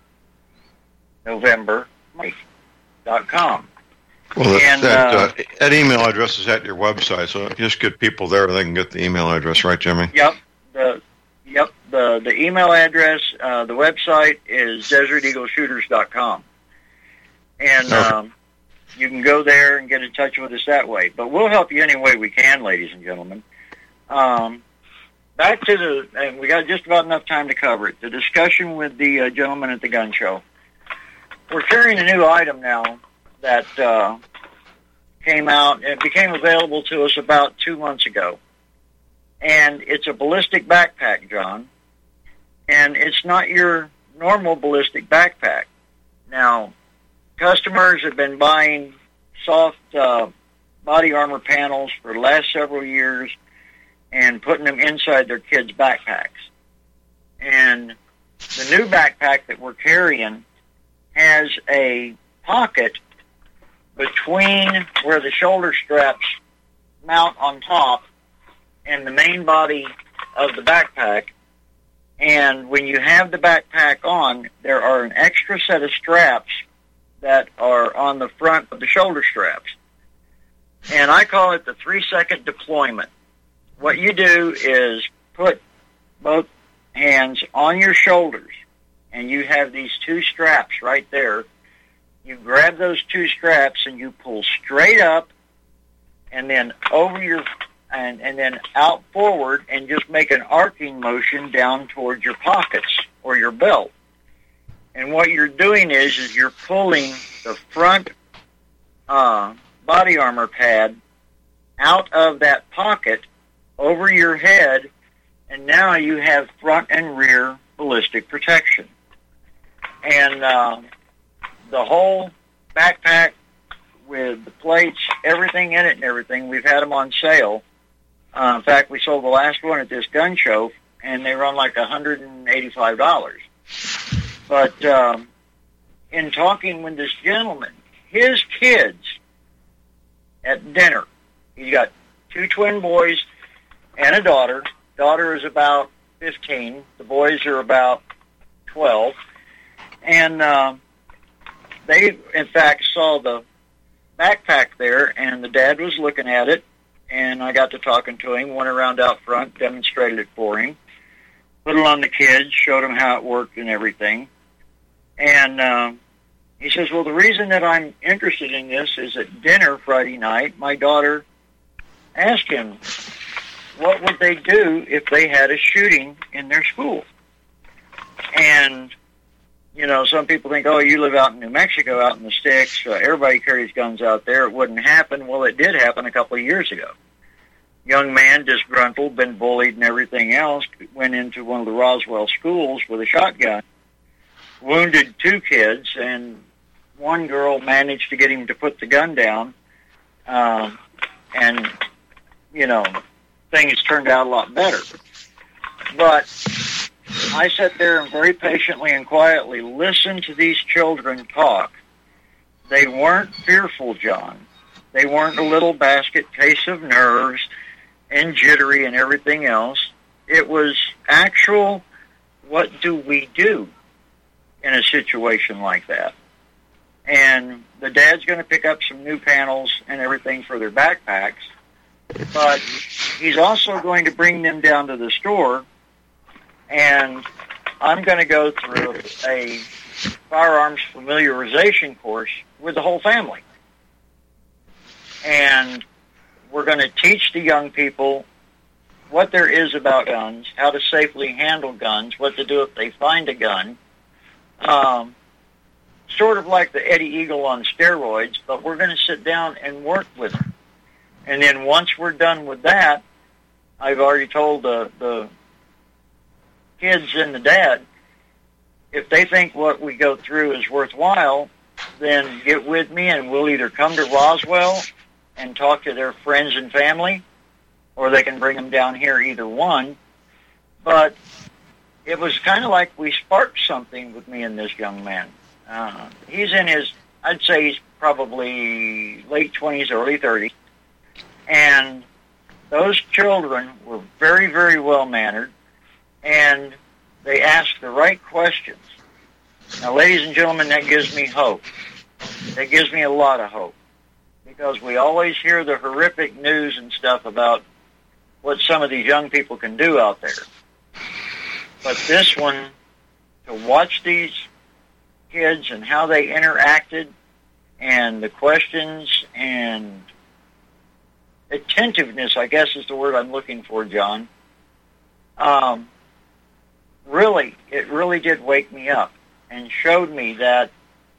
November Mike dot com. Well, that, and, that, uh, uh, that email address is at your website, so just get people there, they can get the email address, right, Jimmy? Yep. The yep the the email address, uh, the website is desert eagle shooters dot com, and okay. um, you can go there and get in touch with us that way. But we'll help you any way we can, ladies and gentlemen. Um, back to the, and we got just about enough time to cover it. The discussion with the uh, gentleman at the gun show. we're carrying a new item now that uh, came out. It became available to us about two months ago. And it's a ballistic backpack, John. And it's not your normal ballistic backpack. Now, customers have been buying soft uh, body armor panels for the last several years and putting them inside their kids' backpacks. And the new backpack that we're carrying has a pocket between where the shoulder straps mount on top and the main body of the backpack. And when you have the backpack on, there are an extra set of straps that are on the front of the shoulder straps. And I call it the three-second deployment. What you do is put both hands on your shoulders, and you have these two straps right there. You grab those two straps and you pull straight up and then over your and, and then out forward and just make an arcing motion down towards your pockets or your belt. And what you're doing is is you're pulling the front uh, body armor pad out of that pocket over your head, and now you have front and rear ballistic protection. And uh, the whole backpack with the plates, everything in it and everything, we've had them on sale. Uh, in fact, we sold the last one at this gun show, and they run like one hundred eighty-five dollars. But um, in talking with this gentleman, his kids at dinner, he's got two twin boys and a daughter. Daughter is about fifteen. The boys are about twelve. And uh, they, in fact, saw the backpack there, and the dad was looking at it, and I got to talking to him, went around out front, demonstrated it for him, put it on the kids, showed them how it worked and everything. And uh, he says, well, the reason that I'm interested in this is at dinner Friday night, my daughter asked him, what would they do if they had a shooting in their school? And, you know, some people think, oh, you live out in New Mexico, out in the sticks, uh, everybody carries guns out there, it wouldn't happen. Well, it did happen a couple of years ago. Young man, disgruntled, been bullied and everything else, went into one of the Roswell schools with a shotgun, wounded two kids, and one girl managed to get him to put the gun down, um, and, you know, things turned out a lot better. But I sat there and very patiently and quietly listened to these children talk. They weren't fearful, John. They weren't a little basket case of nerves and jittery and everything else. It was actual, what do we do in a situation like that? And the dad's going to pick up some new panels and everything for their backpacks, but he's also going to bring them down to the store, and I'm going to go through a firearms familiarization course with the whole family. And we're going to teach the young people what there is about guns, how to safely handle guns, what to do if they find a gun. Um, sort of like the Eddie Eagle on steroids, but we're going to sit down and work with them. And then once we're done with that, I've already told the, the kids and the dad, if they think what we go through is worthwhile, then get with me and we'll either come to Roswell and talk to their friends and family, or they can bring them down here, either one. But it was kind of like we sparked something with me and this young man. Uh, he's in his, I'd say he's probably late twenties, early thirties. And those children were very, very well-mannered, and they asked the right questions. Now, ladies and gentlemen, that gives me hope. That gives me a lot of hope, because we always hear the horrific news and stuff about what some of these young people can do out there. But this one, to watch these kids and how they interacted and the questions and attentiveness, I guess is the word I'm looking for, John, um, really, it really did wake me up and showed me that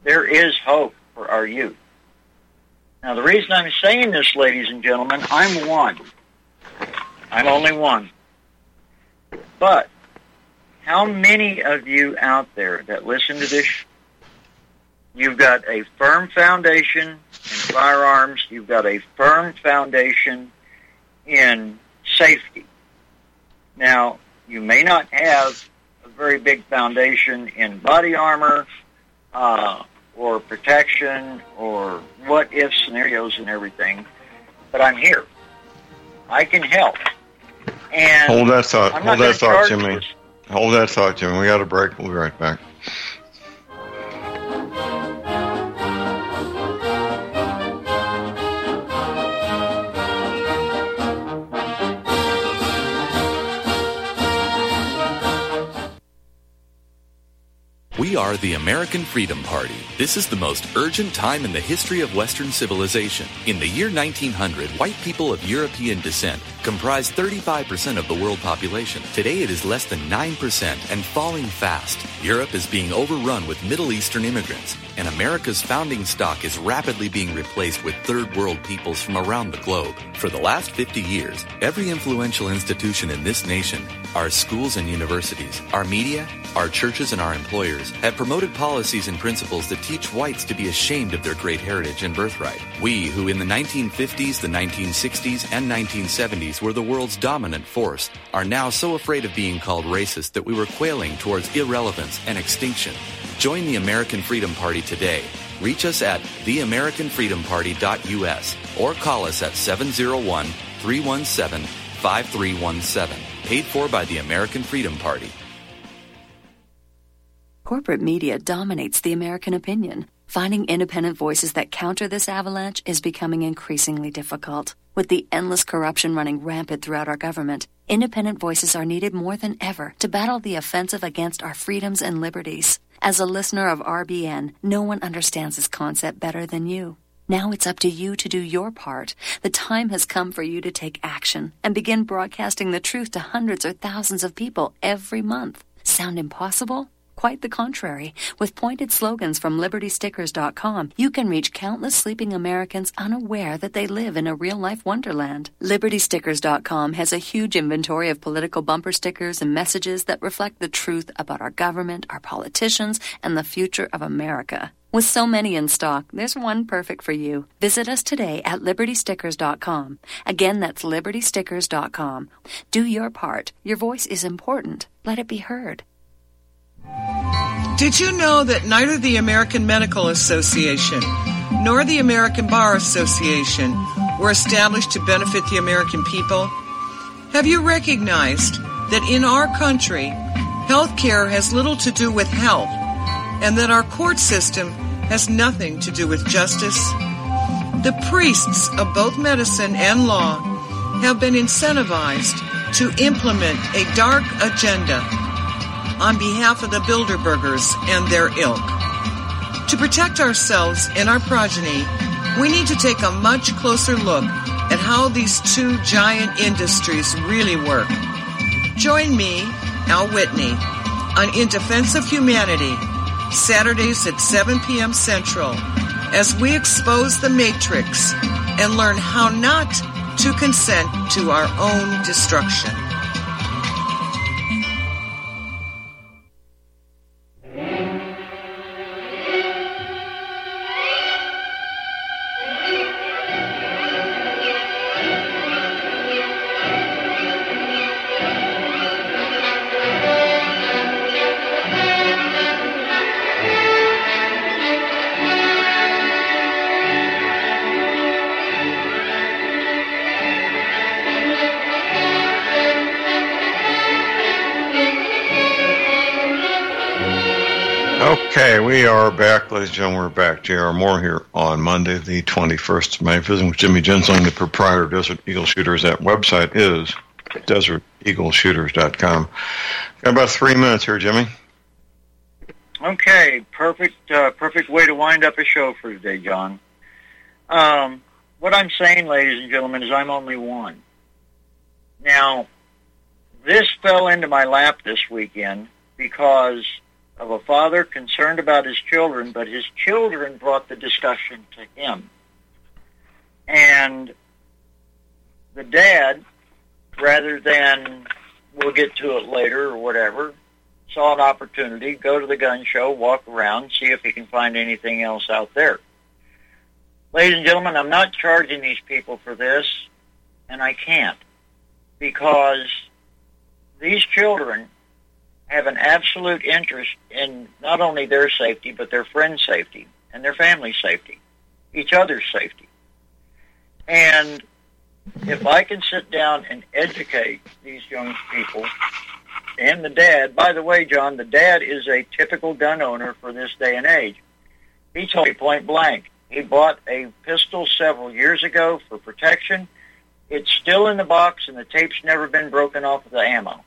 There is hope for our youth. Now, the reason I'm saying this, ladies and gentlemen, I'm one. I'm only one. But how many of you out there that listen to this, you've got a firm foundation in firearms, you've got a firm foundation in safety. Now, you may not have a very big foundation in body armor, uh, or protection, or what-if scenarios and everything, but I'm here. I can help. And hold that thought. I'm Hold not that thought, gonna charge Jimmy. this. Hold that thought, Jimmy. We got a break. We'll be right back. We are the American Freedom Party. This is the most urgent time in the history of Western civilization. In the year nineteen hundred, white people of European descent comprised thirty-five percent of the world population. Today it is less than nine percent and falling fast. Europe is being overrun with Middle Eastern immigrants, and America's founding stock is rapidly being replaced with third world peoples from around the globe. For the last fifty years, every influential institution in this nation, our schools and universities, our media, our churches and our employers have promoted policies and principles that teach whites to be ashamed of their great heritage and birthright. We, who in the nineteen fifties, the nineteen sixties, and nineteen seventies were the world's dominant force, are now so afraid of being called racist that we were quailing towards irrelevance and extinction. Join the American Freedom Party today. Reach us at the american freedom party dot u s or call us at seven oh one, three one seven, five three one seven. Paid for by the American Freedom Party. Corporate media dominates the American opinion. Finding independent voices that counter this avalanche is becoming increasingly difficult. With the endless corruption running rampant throughout our government, independent voices are needed more than ever to battle the offensive against our freedoms and liberties. As a listener of R B N, no one understands this concept better than you. Now it's up to you to do your part. The time has come for you to take action and begin broadcasting the truth to hundreds or thousands of people every month. Sound impossible? Quite the contrary. With pointed slogans from liberty stickers dot com, you can reach countless sleeping Americans unaware that they live in a real-life wonderland. liberty stickers dot com has a huge inventory of political bumper stickers and messages that reflect the truth about our government, our politicians, and the future of America. With so many in stock, there's one perfect for you. Visit us today at liberty stickers dot com. Again, that's liberty stickers dot com. Do your part. Your voice is important. Let it be heard. Did you know that neither the American Medical Association nor the American Bar Association were established to benefit the American people? Have you recognized that in our country, health care has little to do with health, and that our court system has nothing to do with justice? The priests of both medicine and law have been incentivized to implement a dark agenda on behalf of the Bilderbergers and their ilk. To protect ourselves and our progeny, we need to take a much closer look at how these two giant industries really work. Join me, Al Whitney, on In Defense of Humanity, Saturdays at seven p.m. Central, as we expose the Matrix and learn how not to consent to our own destruction. Okay, we are back, ladies and gentlemen. We're back. J R. Moore here on Monday, the twenty-first of May. Visiting with Jimmy Jensling, the proprietor of Desert Eagle Shooters. That website is desert eagle shooters dot com. Got about three minutes here, Jimmy. Okay, perfect, uh, perfect way to wind up a show for today, John. Um, what I'm saying, ladies and gentlemen, is I'm only one. Now, this fell into my lap this weekend because of a father concerned about his children, but his children brought the discussion to him. And the dad, rather than we'll get to it later or whatever, saw an opportunity, go to the gun show, walk around, see if he can find anything else out there. Ladies and gentlemen, I'm not charging these people for this, and I can't, because these children have an absolute interest in not only their safety, but their friends' safety and their family's safety, each other's safety. And if I can sit down and educate these young people and the dad, by the way, John, the dad is a typical gun owner for this day and age. He told me point blank, he bought a pistol several years ago for protection. It's still in the box, and the tape's never been broken off of the ammo.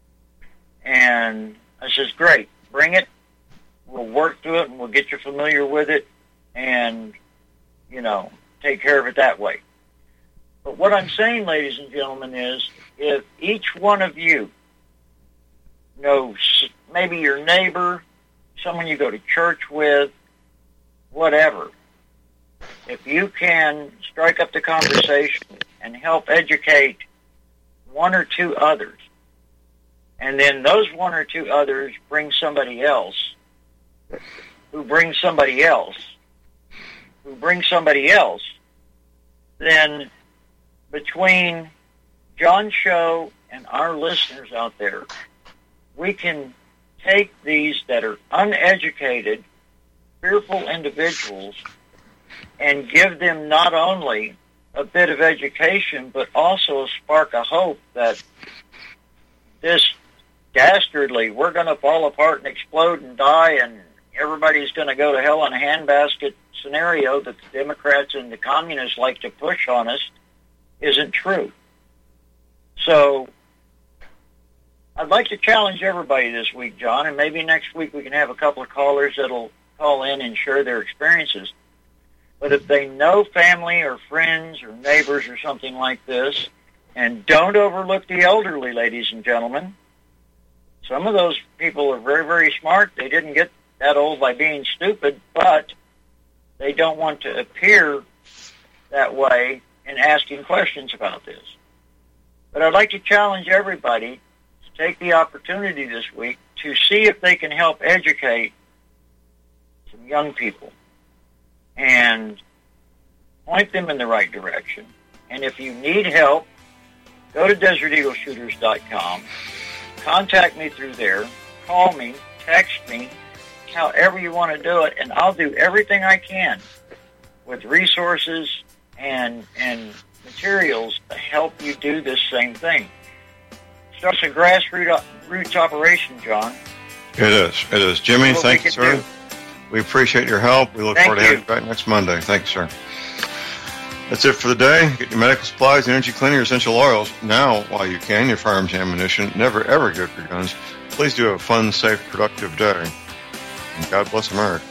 And I says, great, bring it. We'll work through it, and we'll get you familiar with it, and, you know, take care of it that way. But what I'm saying, ladies and gentlemen, is if each one of you knows maybe your neighbor, someone you go to church with, whatever, if you can strike up the conversation and help educate one or two others, and then those one or two others bring somebody else, who brings somebody else, who brings somebody else, then between John's show and our listeners out there, we can take these that are uneducated, fearful individuals and give them not only a bit of education, but also a spark of hope that this dastardly, we're going to fall apart and explode and die and everybody's going to go to hell in a handbasket scenario that the Democrats and the communists like to push on us isn't true. So I'd like to challenge everybody this week, John, and maybe next week we can have a couple of callers that'll call in and share their experiences. But if they know family or friends or neighbors or something like this, and don't overlook the elderly, ladies and gentlemen. Some of those people are very, very smart. They didn't get that old by being stupid, but they don't want to appear that way in asking questions about this. But I'd like to challenge everybody to take the opportunity this week to see if they can help educate some young people and point them in the right direction. And if you need help, go to desert eagle shooters dot com. Contact me through there. Call me. Text me. However you want to do it. And I'll do everything I can with resources and and materials to help you do this same thing. Starts a grassroots roots operation, John. It is. It is. Jimmy, thank you, sir. Do. We appreciate your help. We look Thank forward to having you back next Monday. Thanks, sir. That's it for the day. Get your medical supplies, energy cleaning, your essential oils. Now, while you can, your firearms and ammunition. Never, ever give up your guns. Please do have a fun, safe, productive day. And God bless America.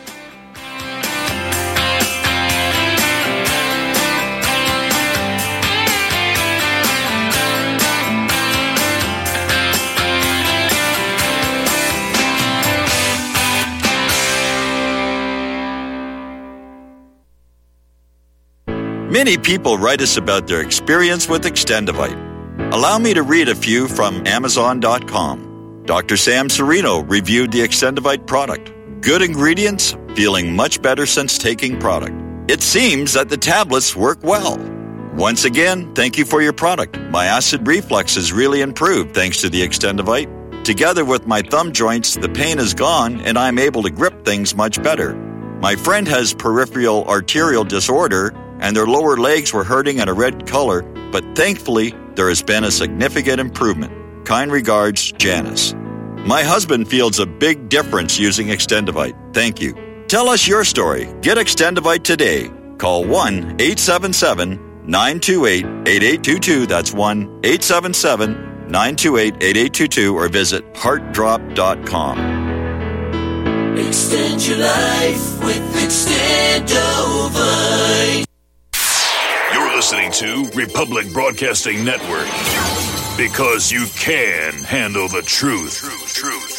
Many people write us about their experience with Extendivite. Allow me to read a few from Amazon dot com. Doctor Sam Serino reviewed the Extendivite product. Good ingredients, feeling much better since taking product. It seems that the tablets work well. Once again, thank you for your product. My acid reflux has really improved thanks to the Extendivite. Together with my thumb joints, the pain is gone and I'm able to grip things much better. My friend has peripheral arterial disorder and their lower legs were hurting in a red color, but thankfully, there has been a significant improvement. Kind regards, Janice. My husband feels a big difference using Extendivite. Thank you. Tell us your story. Get Extendivite today. Call one eight seven seven, nine two eight, eight eight two two. That's one eight seven seven, nine two eight, eight eight two two or visit heart drop dot com. Extend your life with Extendivite. You're listening to Republic Broadcasting Network because you can handle the truth. Truth, truth.